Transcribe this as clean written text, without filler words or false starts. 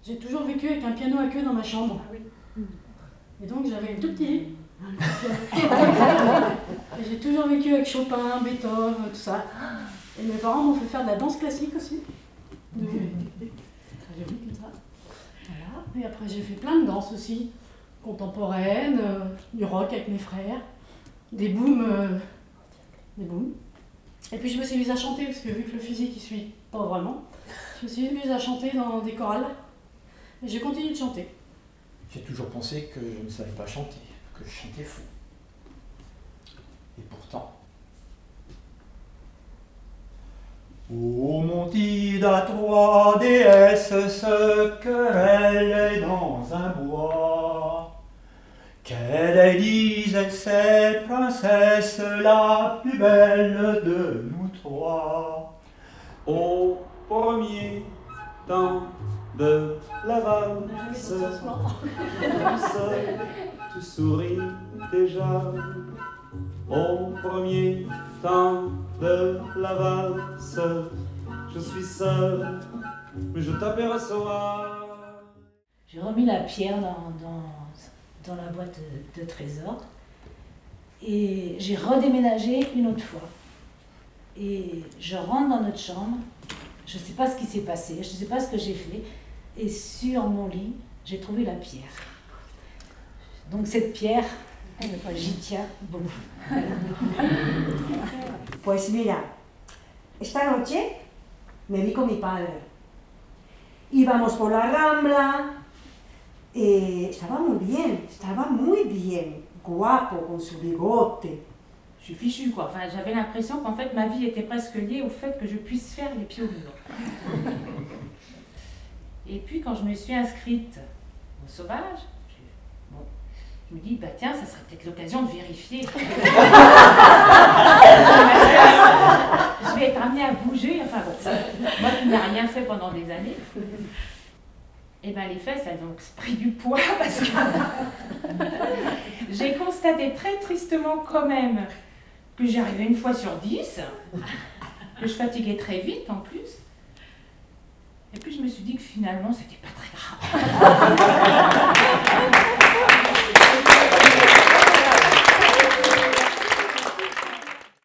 J'ai toujours vécu avec un piano à queue dans ma chambre. Et donc j'avais un tout petit lit. Et j'ai toujours vécu avec Chopin, Beethoven, tout ça. Et mes parents m'ont fait faire de la danse classique aussi. J'ai vu comme ça. Voilà. Et après j'ai fait plein de danses aussi. Contemporaines, du rock avec mes frères, des booms. Et puis je me suis mise à chanter, parce que vu que le physique il suit pas vraiment, je me suis mise à chanter dans des chorales. Et j'ai continué de chanter. J'ai toujours pensé que je ne savais pas chanter, que je chantais faux. Et pourtant... Ô mon Ide à toi, déesse, se querelle dans un bois. Quelle disait cette princesse, la plus belle de nous trois. Au premier temps de la valse, tu souris déjà. Au premier temps de la valse, je suis seul, mais je t'aperçois. J'ai remis la pierre dans la boîte de trésors et j'ai redéménagé une autre fois. Et je rentre dans notre chambre, je ne sais pas ce qui s'est passé, je ne sais pas ce que j'ai fait, et sur mon lit, j'ai trouvé la pierre. Donc cette pierre, j'y tiens beaucoup. Pues mira, esta noche me vi con mi padre. Íbamos por la Rambla, estaba muy bien, guapo, con su bigote. Je suis fichue quoi, enfin j'avais l'impression qu'en fait ma vie était presque liée au fait que je puisse faire les pieds au mur. Et puis quand je me suis inscrite au Sauvage, je me dis, bah tiens, ça serait peut-être l'occasion de vérifier. Je vais être amenée à bouger, enfin bon, moi qui n'ai rien fait pendant des années. Et bien les fesses, elles ont pris du poids parce que j'ai constaté très tristement quand même que j'y arrivais une fois sur 10, que je fatiguais très vite en plus. Et puis je me suis dit que finalement, c'était pas très grave.